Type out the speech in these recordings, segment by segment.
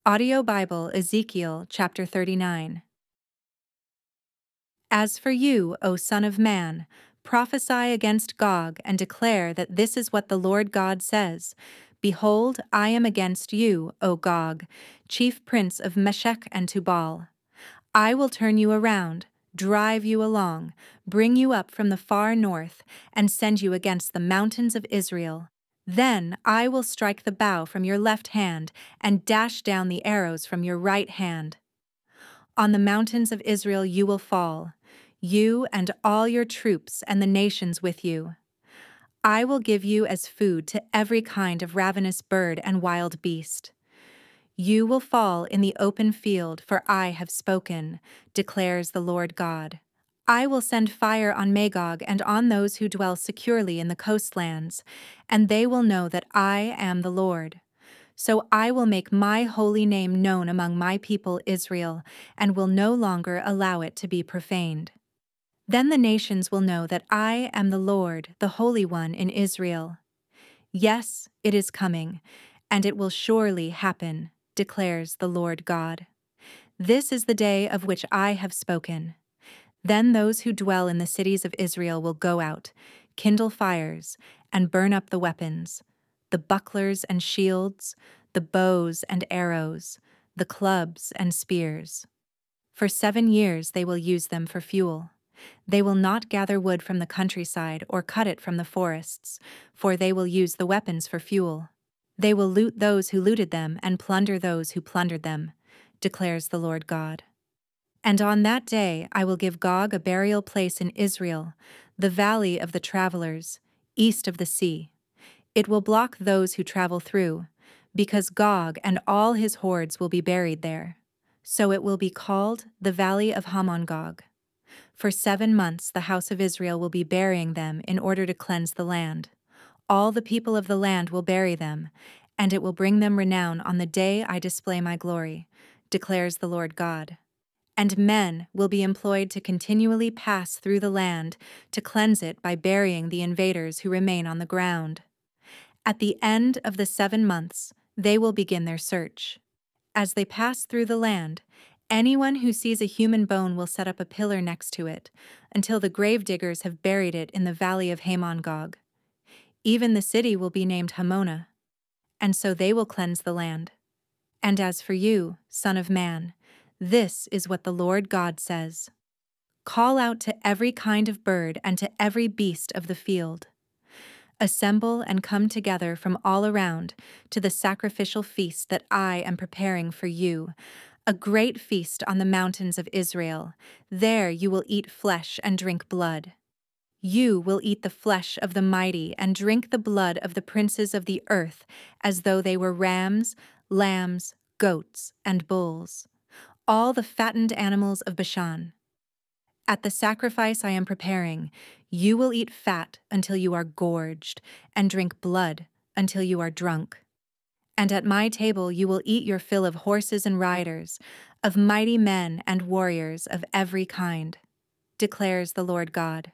Audio Bible, Ezekiel chapter 39. As for you, O Son of Man, prophesy against Gog and declare that this is what the Lord God says. Behold, I am against you, O Gog, chief prince of Meshech and Tubal. I will turn you around, drive you along, bring you up from the far north, and send you against the mountains of Israel. Then I will strike the bow from your left hand and dash down the arrows from your right hand. On the mountains of Israel you will fall, you and all your troops and the nations with you. I will give you as food to every kind of ravenous bird and wild beast. You will fall in the open field, for I have spoken, declares the Lord God. I will send fire on Magog and on those who dwell securely in the coastlands, and they will know that I am the Lord. So I will make my holy name known among my people Israel, and will no longer allow it to be profaned. Then the nations will know that I am the Lord, the Holy One in Israel. Yes, it is coming, and it will surely happen, declares the Lord God. This is the day of which I have spoken. Then those who dwell in the cities of Israel will go out, kindle fires, and burn up the weapons, the bucklers and shields, the bows and arrows, the clubs and spears. For 7 years they will use them for fuel. They will not gather wood from the countryside or cut it from the forests, for they will use the weapons for fuel. They will loot those who looted them and plunder those who plundered them, declares the Lord God. And on that day I will give Gog a burial place in Israel, the valley of the travelers, east of the sea. It will block those who travel through, because Gog and all his hordes will be buried there. So it will be called the Valley of Hamon-Gog. For 7 months the house of Israel will be burying them in order to cleanse the land. All the people of the land will bury them, and it will bring them renown on the day I display my glory, declares the Lord God. And men will be employed to continually pass through the land to cleanse it by burying the invaders who remain on the ground. At the end of the 7 months, they will begin their search. As they pass through the land, anyone who sees a human bone will set up a pillar next to it, until the grave diggers have buried it in the valley of Hamon-Gog. Even the city will be named Hamona, and so they will cleanse the land. And as for you, Son of Man, this is what the Lord God says. Call out to every kind of bird and to every beast of the field. Assemble and come together from all around to the sacrificial feast that I am preparing for you, a great feast on the mountains of Israel. There you will eat flesh and drink blood. You will eat the flesh of the mighty and drink the blood of the princes of the earth, as though they were rams, lambs, goats, and bulls, all the fattened animals of Bashan. At the sacrifice I am preparing, you will eat fat until you are gorged, and drink blood until you are drunk. And at my table you will eat your fill of horses and riders, of mighty men and warriors of every kind, declares the Lord God.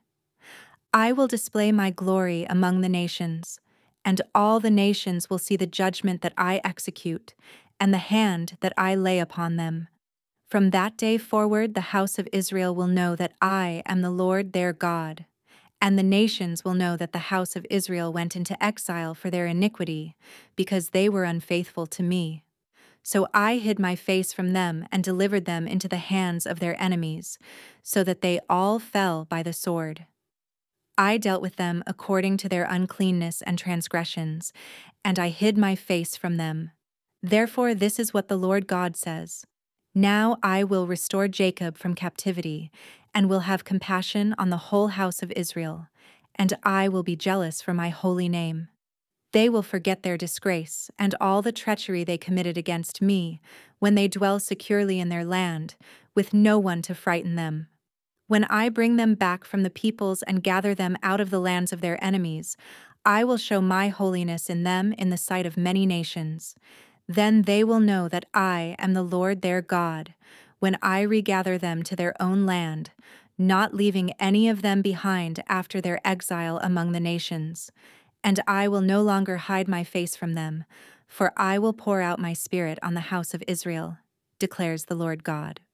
I will display my glory among the nations, and all the nations will see the judgment that I execute, and the hand that I lay upon them. From that day forward the house of Israel will know that I am the Lord their God, and the nations will know that the house of Israel went into exile for their iniquity, because they were unfaithful to me. So I hid my face from them and delivered them into the hands of their enemies, so that they all fell by the sword. I dealt with them according to their uncleanness and transgressions, and I hid my face from them. Therefore this is what the Lord God says. Now I will restore Jacob from captivity, and will have compassion on the whole house of Israel, and I will be jealous for my holy name. They will forget their disgrace and all the treachery they committed against me, when they dwell securely in their land, with no one to frighten them. When I bring them back from the peoples and gather them out of the lands of their enemies, I will show my holiness in them in the sight of many nations. Then they will know that I am the Lord their God, when I regather them to their own land, not leaving any of them behind after their exile among the nations. And I will no longer hide my face from them, For I will pour out my Spirit on the house of Israel, declares the Lord God.